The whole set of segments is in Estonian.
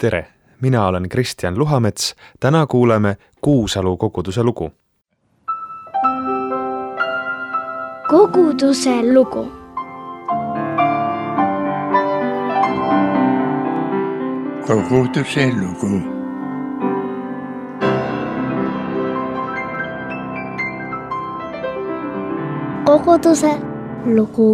Tere, mina olen Kristjan Luhamets. Täna kuuleme Kuusalu koguduse lugu. Koguduse lugu. Koguduse lugu. Koguduse lugu.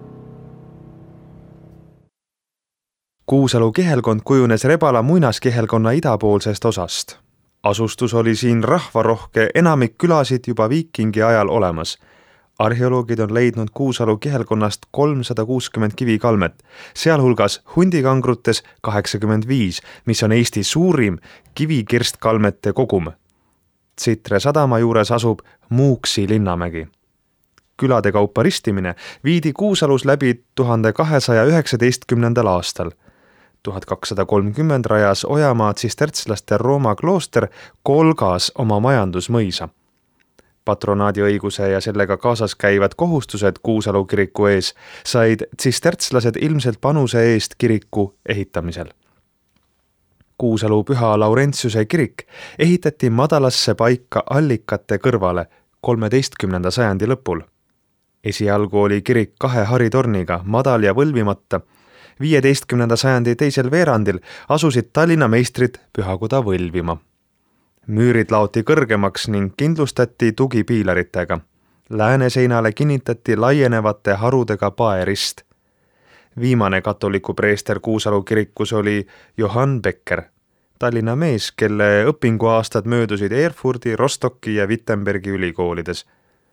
Kuusalu kihelkond kujunes Rebala muinaskihelkonna idapoolsest osast. Asustus oli siin rahvarohke, enamik külasid juba viikingi ajal olemas. Arheoloogid on leidnud Kuusalu kihelkonnast 360 kivikalmet, sealhulgas hundikangrutes 85, mis on Eesti suurim kivikirstkalmete kogum. Tsitre sadama juures asub Muuksi linnamägi. Külade kaupa ristimine viidi Kuusalus läbi 1219. aastal. 1230 rajas Ojamaa tsistertslaste Rooma klooster Kolgas oma majandusmõisa. Patronaadiõiguse ja sellega kaasas käivad kohustused Kuusalu kiriku ees said tsistertslased ilmselt panuse eest kiriku ehitamisel. Kuusalu Püha Laurentiuse kirik ehitati madalasse paika allikate kõrvale 13. sajandi lõpul. Esialgu oli kirik 2 haritorniga, madal ja võlvimata. 15. sajandi teisel veerandil asusid Tallinna meistrid pühakoda võlvima. Müürid laoti kõrgemaks ning kindlustati tugipiilaritega. Lääneseinale kinnitati laienevate harudega paerist. Viimane katoliku preester Kuusalu kirikus oli Johann Becker, Tallinna mees, kelle õpinguaastad möödusid Erfurdi, Rostocki ja Wittenbergi ülikoolides.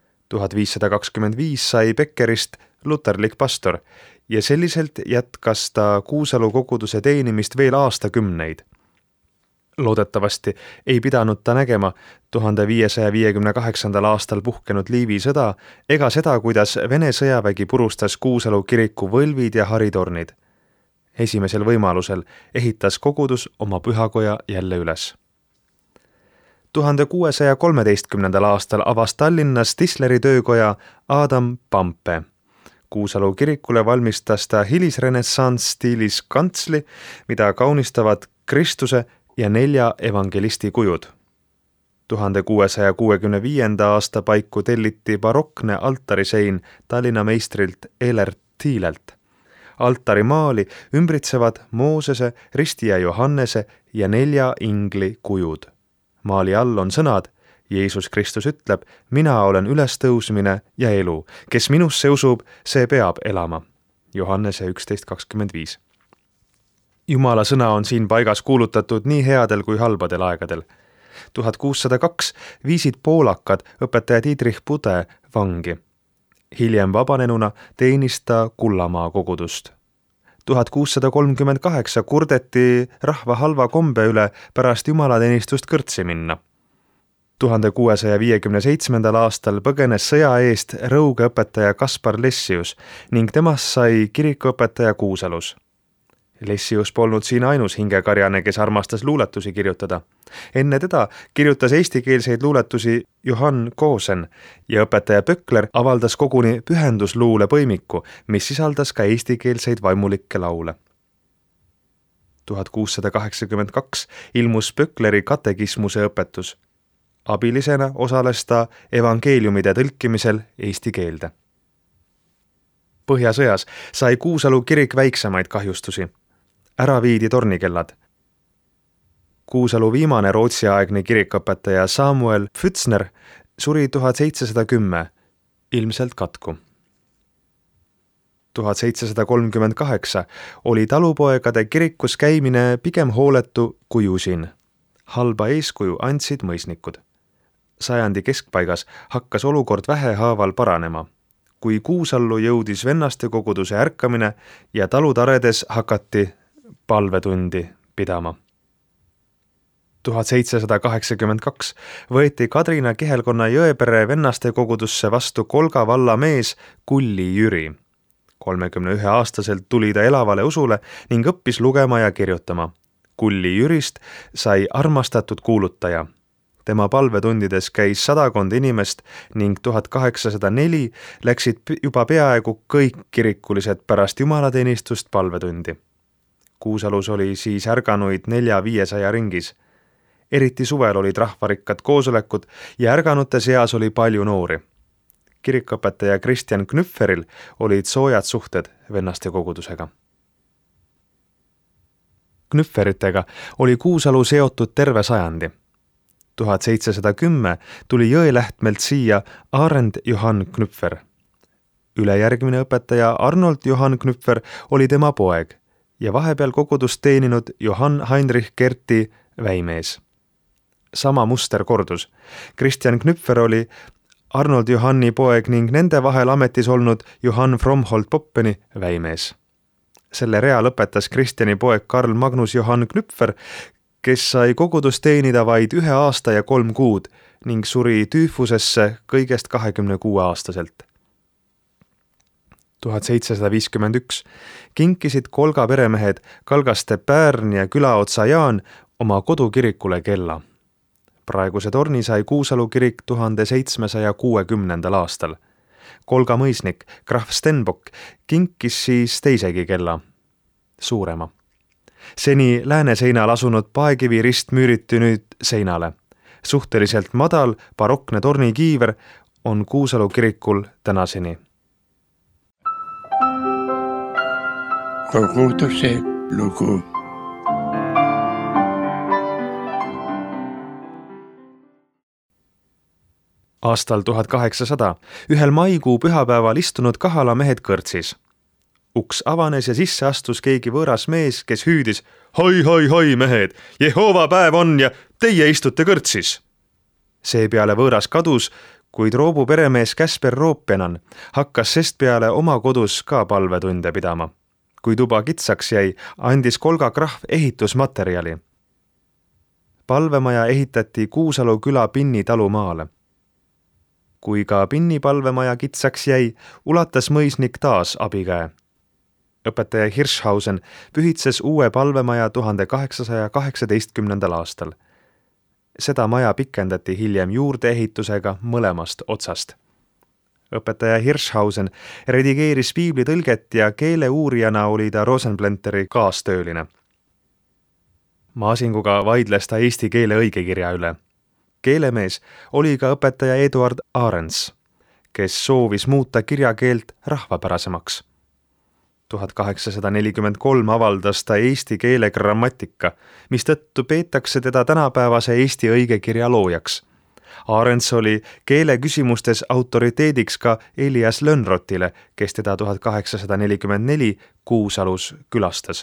1525 sai Beckerist luterlik pastor ja selliselt jätkas ta Kuusalu koguduse teenimist veel aastakümneid. Loodetavasti ei pidanud ta nägema 1558. aastal puhkenud Liivi sõda ega seda, kuidas Vene sõjavägi purustas Kuusalu kiriku võlvid ja haritornid. Esimesel võimalusel ehitas kogudus oma pühakoja jälle üles. 1613. aastal avas Tallinnas Tisleri töökoja Adam Pampe. Kuusalu kirikule valmistas ta hilisrenessanss stiilis kantsli, mida kaunistavad Kristuse ja 4 evangelisti kujud. 1665. aasta paiku telliti barokne altarisein Tallinna meistrilt Elert Thielelt. Altarimaali ümbritsevad Moosese, Risti ja Johannese ja 4 ingli kujud. Maali all on sõnad: Jeesus Kristus ütleb, mina olen ülestõusmine ja elu. Kes minusse usub, see peab elama. Johannese 11.25. Jumala sõna on siin paigas kuulutatud nii headel kui halbadel aegadel. 1602 viisid poolakad õpetaja Dietrich Bude vangi. Hiljem vabanenuna teenis ta Kullamaa kogudust. 1638 kurdeti rahva halva kombe üle pärast jumalateenistust kõrtsi minna. 1657. aastal põgenes sõja eest Rõuge õpetaja Kaspar Lessius ning temast sai kirikuõpetaja Kuusalus. Lessius polnud siin ainus hingekarjane, kes armastas luuletusi kirjutada. Enne teda kirjutas eestikeelseid luuletusi Johann Koosen ja õpetaja Pöckler avaldas koguni pühendusluule põimiku, mis sisaldas ka eestikeelseid vaimulikke laule. 1682 ilmus Pöckleri katekismuse õpetus. Abilisena osales ta evangeeliumide tõlkimisel eesti keelde. Põhjasõjas sai Kuusalu kirik väiksemaid kahjustusi. Ära viidi tornikellad. Kuusalu viimane rootsiaegne kirikõpetaja Samuel Pfützner suri 1710, ilmselt katku. 1738 oli talupoegade kirikus käimine pigem hooletu kui usin. Halba eeskuju andsid mõisnikud. Sajandi keskpaigas hakkas olukord vähehaaval paranema. Kui Kuusallu jõudis vennaste koguduse ärkamine ja talutaredes hakati palvetundi pidama. 1782 võeti Kadrina kihelkonna Jõepere vennaste kogudusse vastu Kolga valla mees Kulli Jüri. 31-aastaselt tuli ta elavale usule ning õppis lugema ja kirjutama. Kulli Jürist sai armastatud kuulutaja. Tema palvetundides käis 100 inimest ning 1804 läksid juba peaaegu kõik kirikulised pärast jumalateenistust palvetundi. Kuusalus oli siis ärganuid 400-500 ringis. Eriti suvel olid rahvarikkad koosolekud ja ärganute seas oli palju noori. Kirikuõpetaja Kristjan Knüpferil olid soojad suhted vennaste kogudusega. Knüpferitega oli Kuusalu seotud terve sajandi. 1710 tuli Jõelähtmelt siia Arend Johann Knüpfer. Ülejärgmine õpetaja Arnold Johann Knüpfer oli tema poeg ja vahepeal kogudust teeninud Johann Heinrich Gerti väimees. Sama muster kordus. Kristjan Knüpfer oli Arnold Johanni poeg ning nende vahel ametis olnud Johann Fromhold Poppeni väimees. Selle rea lõpetas Kristjani poeg Karl Magnus Johann Knüpfer, kes sai kogudust teenida vaid 1 aasta ja 3 kuud ning suri tüüfusesse kõigest 26-aastaselt. 1751 kinkisid Kolga peremehed Kalgaste Pärn ja Külaotsa Jaan oma kodukirikule kella. Praeguse torni sai Kuusalu kirik 1760. aastal. Kolga mõisnik Graf Stenbock kinkis siis teisegi kella, suurema. Seni lääneseinal asunud paekivi rist müüriti nüüd seinale. Suhteliselt madal barokne tornikiiver on Kuusalu kirikul tänaseni. Koguduse lugu. Aastal 1800 ühel maikuu pühapäeval istunud kahala mehed kõrtsis. Uks avanes ja sisse astus keegi võõras mees, kes hüüdis: Hoi mehed, Jehova päev on ja teie istute kõrtsis. Seepeale võõras kadus, kuid Roobu peremees Käsper Roopenan hakkas sestpeale oma kodus ka palvetunde pidama. Kui tuba kitsaks jäi, andis Kolga krahv ehitusmaterjali. Palvemaja ehitati Kuusalu küla Pinni talumaale. Kui ka Pinni palvemaja kitsaks jäi, ulatas mõisnik taas abikäe. Õpetaja Hirschhausen pühitses uue palvemaja 1818. aastal. Seda maja pikendati hiljem juurdeehitusega mõlemast otsast. Õpetaja Hirschhausen redigeeris piiblitõlget ja keeleuurijana oli ta Rosenblenteri kaastööline. Maasinguga vaidles ta eesti keele õigekirja üle. Keelemees oli ka õpetaja Eduard Arens, kes soovis muuta kirjakeelt rahvapärasemaks. 1843 avaldas ta eesti keele grammatika, mistõttu peetakse teda tänapäevase eesti õigekirja loojaks. Arens oli keele küsimustes autoriteediks ka Elias Lönnrotile, kes teda 1844 Kuusalus külastas.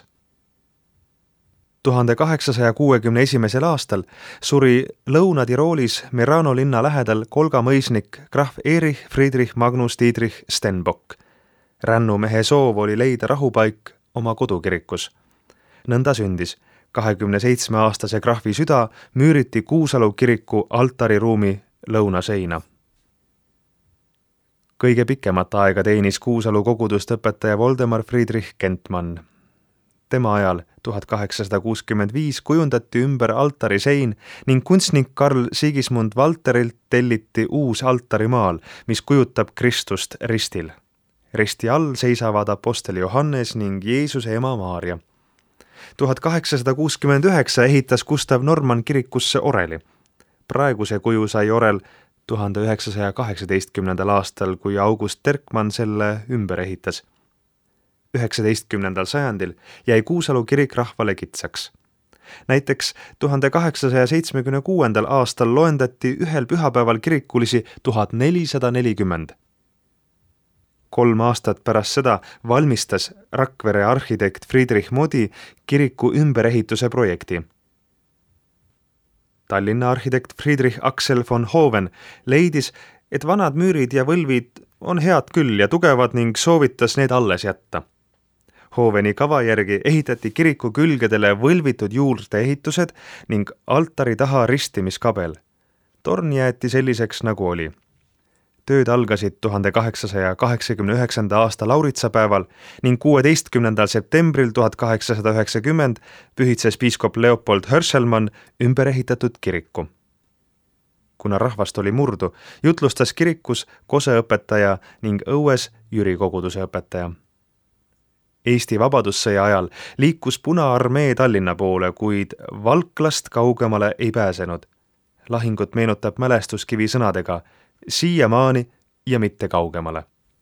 1861. aastal suri Lõuna-Tiroolis Merano linna lähedal Kolga mõisnik Graf Erich Friedrich Magnus Dietrich Stenbock. Rännumehe soov oli leida rahupaik oma kodukirikus. Nõnda sündis. 27-aastase krahvi süda müüriti Kuusalu kiriku altariruumi lõunaseina. Kõige pikemat aega teenis Kuusalu kogudust õpetaja Voldemar Friedrich Kentmann. Tema ajal 1865 kujundati ümber altarisein ning kunstnik Karl Sigismund Valterilt telliti uus altarimaal, mis kujutab Kristust ristil. Risti all seisavad apostel Johannes ning Jeesuse ema Maaria. 1869 ehitas Gustav Norman kirikusse oreli. Praeguse kuju sai orel 1918. aastal, kui August Terkmann selle ümber ehitas. 19. sajandil jäi Kuusalu kirik rahvale kitsaks. Näiteks 1876. aastal loendati ühel pühapäeval kirikulisi 1440. 3 aastat pärast seda valmistas Rakvere arhitekt Friedrich Modi kiriku ümberehituse projekti. Tallinna arhitekt Friedrich Axel von Hoven leidis, et vanad müürid ja võlvid on head küll ja tugevad ning soovitas need alles jätta. Hoveni kava järgi ehitati kiriku külgedele võlvitud juurdeehitused ning altari taha ristimiskabel. Torn jäeti selliseks, nagu oli. Tööd algasid 1889. aasta lauritsapäeval ning 16. septembril 1890 pühitses piiskop Leopold Hörselmann ümberehitatud kiriku. Kuna rahvast oli murdu, jutlustas kirikus koseõpetaja ning õues Jüri koguduse õpetaja. Eesti vabadussõja ajal liikus Punaarmee Tallinna poole, kuid Valklast kaugemale ei pääsenud. Lahingut meenutab mälestuskivi sõnadega siiamaani ja mitte kaugemale.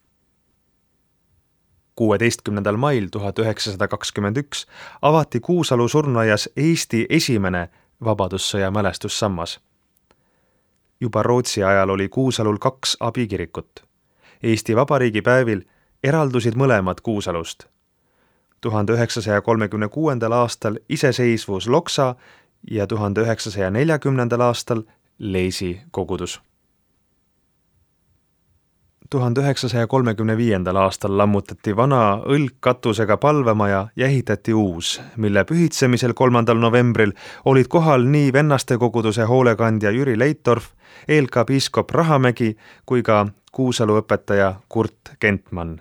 16. mail 1921 avati Kuusalu surnuaias Eesti esimene vabadussõja mälestussammas. Juba Rootsi ajal oli Kuusalul 2 abikirikut. Eesti Vabariigi päevil eraldusid mõlemad Kuusalust. 1936. aastal iseseisvus Loksa ja 1940. aastal Leesi kogudus. 1935. aastal lammutati vana õlgkatusega palvemaja ja ehitati uus, mille pühitsemisel 3. novembril olid kohal nii Vennaste koguduse hoolekandja Jüri Leitorf, ELK piiskop Rahamägi kui ka Kuusalu õpetaja Kurt Kentman.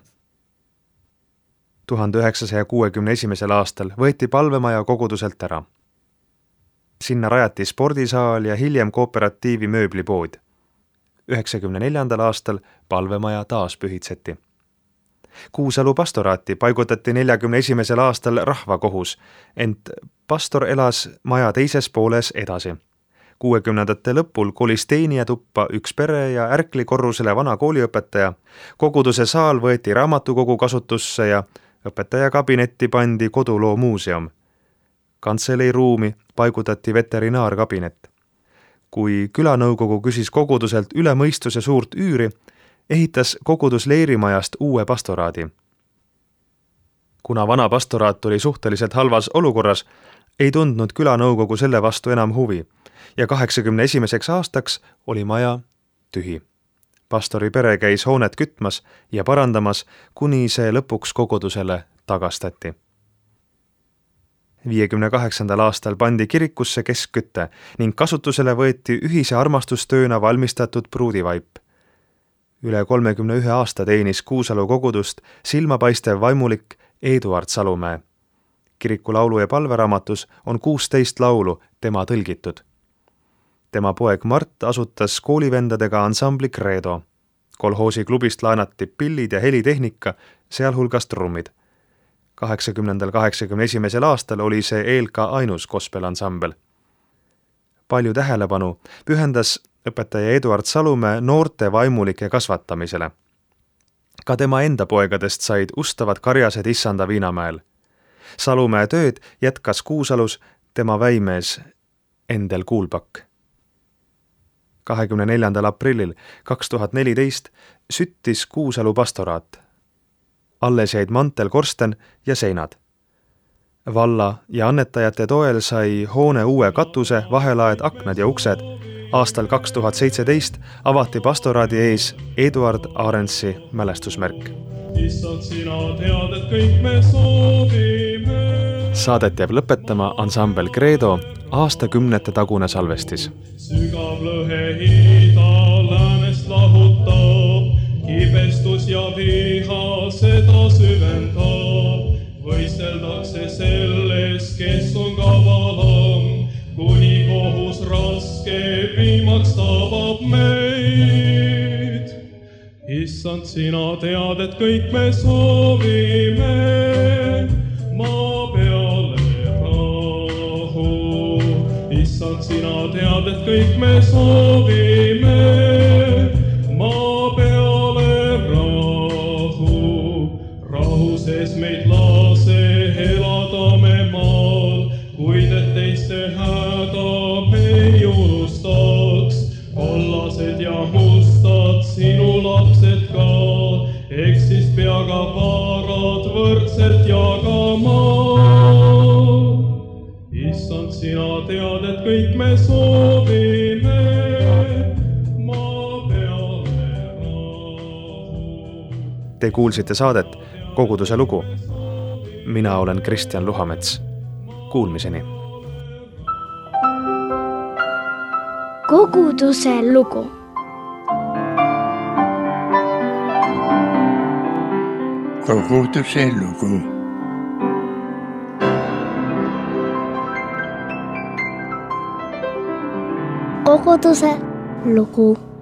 1961. aastal võeti palvemaja koguduselt ära. Sinna rajati spordisaal ja hiljem kooperatiivi mööblipood. 1994. aastal palvemaja taas pühitseti. Kuusalu pastoraati paigutati 1941. aastal rahvakohus, ent pastor elas maja teises pooles edasi. 60. lõpul kolis teenija tuppa üks pere ja ärkli korrusele vana kooliõpetaja. Koguduse saal võeti raamatukogu kasutusse ja õpetaja kabinetti pandi koduloo muuseum. Kantselei ruumi paigutati veterinaarkabinet. Kui külanõukogu küsis koguduselt üle mõistuse suurt üüri, ehitas kogudus Leirimajast uue pastoraadi. Kuna vana pastoraat oli suhteliselt halvas olukorras, ei tundnud külanõukogu selle vastu enam huvi ja 81. aastaks oli maja tühi. Pastori pere käis hoonet kütmas ja parandamas, kuni see lõpuks kogudusele tagastati. 58. aastal pandi kirikusse keskkütte ning kasutusele võeti ühise armastustööna valmistatud pruudivaip. Üle 31 aasta teenis Kuusalu kogudust silmapaistev vaimulik Eduard Salumäe. Kiriku laulu- ja palveraamatus on 16 laulu tema tõlgitud. Tema poeg Mart asutas koolivendadega ansambli Credo. Kolhoosi klubist laenati pillid ja helitehnika, sealhulgas trummid. 80-81. aastal oli see ELK ainus gospelansambel. Palju tähelepanu pühendas õpetaja Eduard Salumäe noorte vaimulike kasvatamisele. Ka tema enda poegadest said ustavad karjased Issanda Viinamäel. Salumäe tööd jätkas Kuusalus tema väimees Endel Kuulbak. 24. aprillil 2014 süttis Kuusalu pastoraat. Alles jäid mantelkorsten ja seinad. Valla ja annetajate toel sai hoone uue katuse, vahelaed, aknad ja uksed. Aastal 2017 avati pastoraadi ees Eduard Arendsi mälestusmärk. Saadet jääb lõpetama ansambel Credo aastakümnete tagune salvestis. Sügav lõhe ida läänest lahutab, kibestus ja viha seda süvendab. Võisteldakse selles, kes on kavalam, kuni kohus raske viimaks tabab meid. Issand, sina tead, et kõik me soovime maa peale rahu. Issand, sina tead, et kõik me soovime maa peale rahu. Rahu sees meid lase elada me maal, kuid et teiste häda me ei unustaks. Kollased ja mustad sinu lapsed ka, eks siis pea ka vaarad võrdselt jagama. Issand, sina tead, et kõik me soovime maa peale rahu. Te kuulsite saadet Koguduse lugu. Mina olen Kristjan Luhamets. Kuulmiseni. Koguduse lugu. Koguduse lugu. Koguduse lugu.